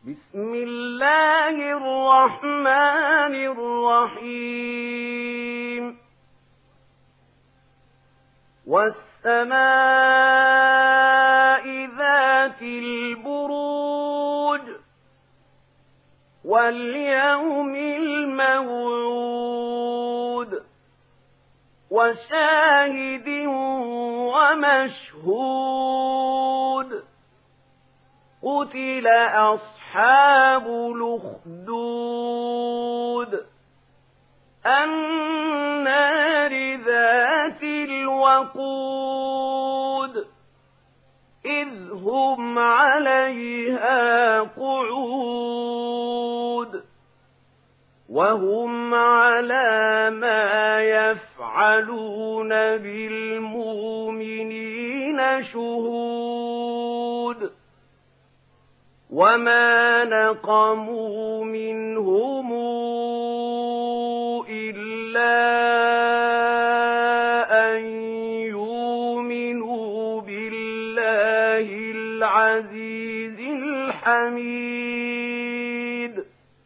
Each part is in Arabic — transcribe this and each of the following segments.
بسم الله الرحمن الرحيم والسماء ذات البروج واليوم الموعود وشاهد ومشهود قتل أصحاب الأخدود النار ذات الوقود إذ هم عليها قعود وهم على ما يفعلون بالمؤمنين شهود وما نقموا منهم إلا أن يؤمنوا بالله العزيز الحميد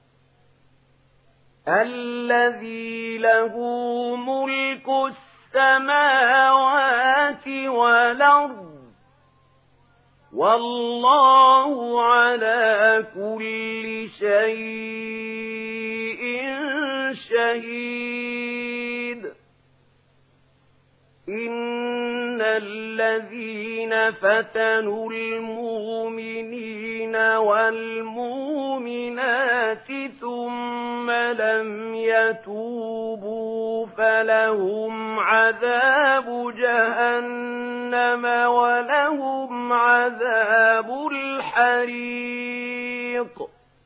الذي له ملك السماوات والأرض والله على كل شيء شهيد إن الذين فتنوا المؤمنين والمؤمنات ثم لم يتوبوا فلهم عذاب جهنم ولهم عذاب الحريق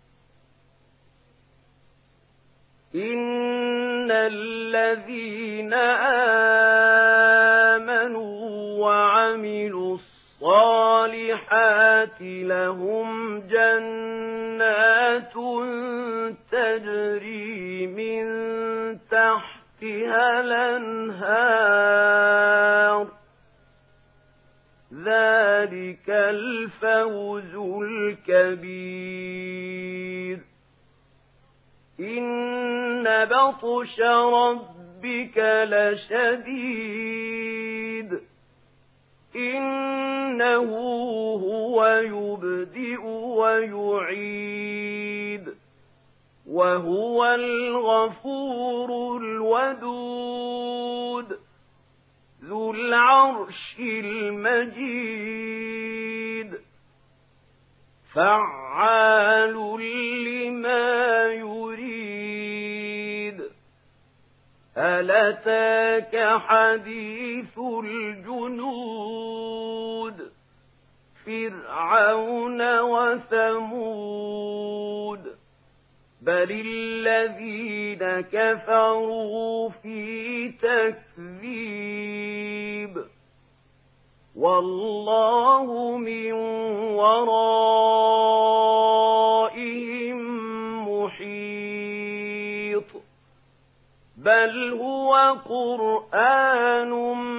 إن الذين آمنوا وعملوا الصالحات لهم جنات تجري من تحتها الأنهار ذلك الفوز الكبير إن بطش ربك لشديد إنه هو يبدئ ويعيد وهو الغفور الودود ذو العرش المجيد فعال لما يريد هل أتاك حديث الجنود فرعون وثمود بل الذين كفروا في تكذيب والله من ورائهم محيط بل هو قرآن